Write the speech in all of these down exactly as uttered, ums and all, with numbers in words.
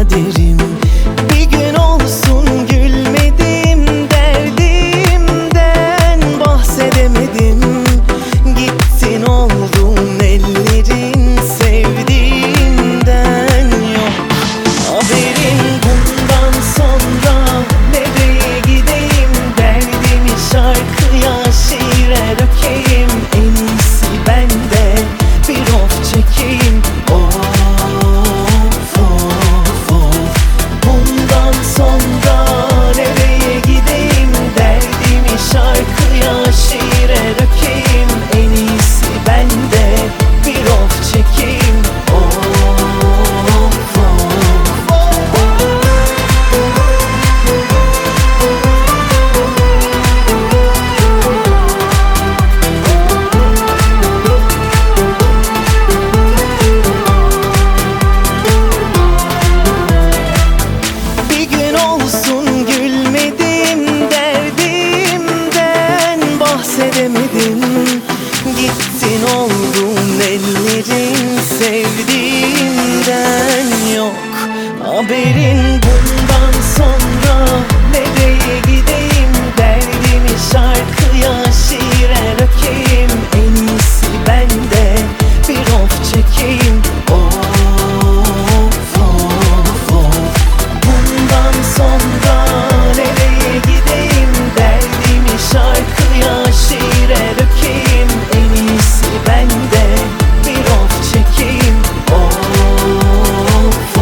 kaderim. Bir gün olsun gülmedim, derdimden bahsedemedim. Gittin oldun ellerin, sevdiğimden yok haberin. Bundan sonra nereye gideyim, derdimi şarkıya şiire dökeyim. En iyisi bende bir of çekeyim. Of of of. Bundan sonra nereye gideyim, derdimi şarkıya şiire dökeyim. En iyisi bende bir of çekeyim. Of of of. Bir gün olsun gülmedim, derdimden bahsedemedim. Gittin oldun ellerin, sevdiğimden yok haberin. Bundan sonra nereye gideyim, derdimi şarkıya şiire dökeyim. En iyisi bende bir of çekeyim. Of of of. Bundan sonra nereye gideyim, derdimi şarkıya şiire dökeyim. En iyisi bende bir of çekeyim. Of of.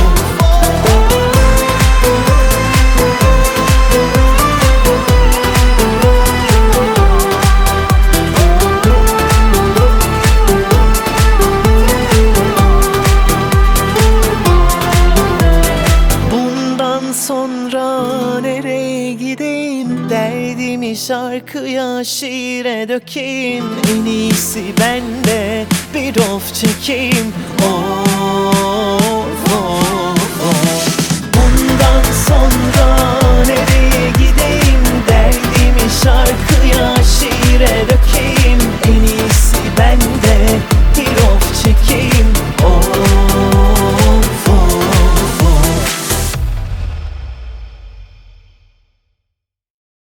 Bundan sonra nereye gideyim, derdimi şarkıya şiire dökeyim. En iyisi bende bir of çekeyim. Of